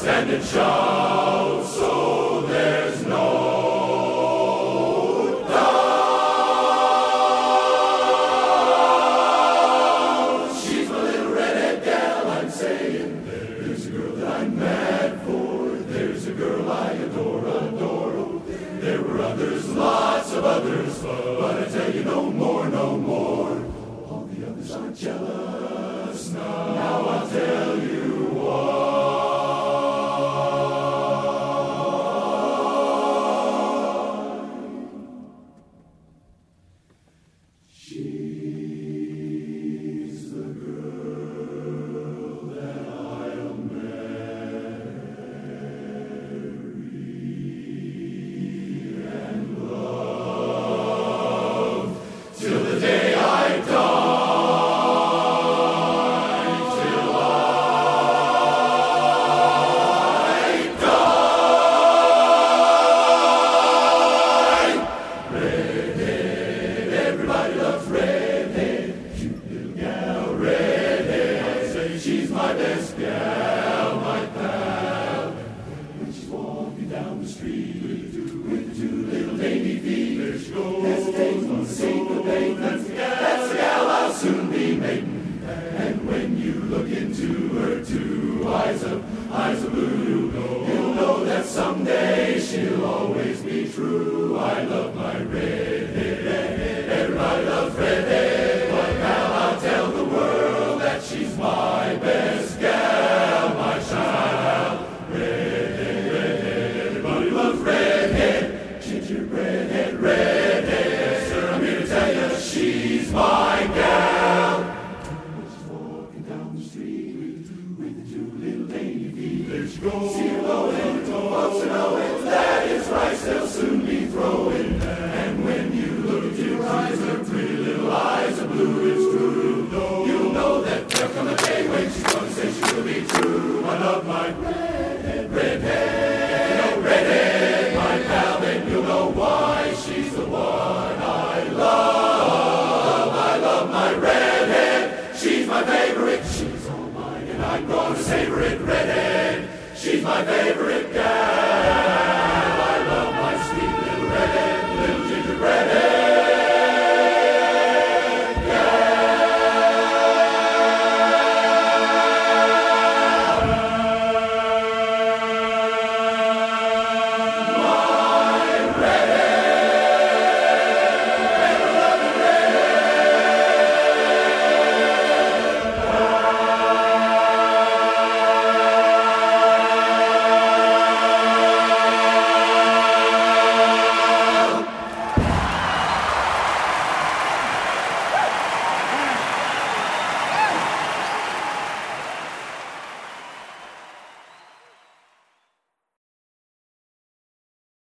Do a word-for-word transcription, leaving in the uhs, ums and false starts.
stand and shout, so there's no doubt. She's my little redhead gal, I'm saying. There's a girl that I'm mad for. There's a girl I adore, adore. There were others, lots of others, but I tell you no more, no more. All the others are jealous now. Now I'll tell you why. She's the girl that I'll marry and love till the day I die, till I die. Redhead, everybody loves redhead. Cute little gal, redhead. I say she's my best gal, my pal. When she's walking down the street with two, with two little dainty feet, there she goes. Hesitates on the syncopate. That's the gal, that's the gal I'll soon be mating. And when you look into her two eyes of eyes of blue, you'll know, you'll know that someday she'll always be true. I love my redhead. Everybody loves redhead. My pal, I'll tell the world that she's my best gal, my child. Redhead, redhead. Everybody loves redhead. Gingerbread head, redhead. Yes, sir, I'm here to tell you she's my gal. When she's walking down the street with two, with the two little dainty feet, there she goes. See her going, folks are knowing that is rice they'll soon be throwing. And when you look into her eyes, her pretty little eyes are blue, it's true. You'll know, you'll know that there'll come a day when she's gonna say she will be true. I love my redhead, redhead. If you know redhead, my pal, then you'll know why she's the one I love. I love my redhead. She's my favorite. She's all mine, and I'm gonna savor it. Redhead. She's my favorite gal. I love my sweet little redhead, little gingerbread head.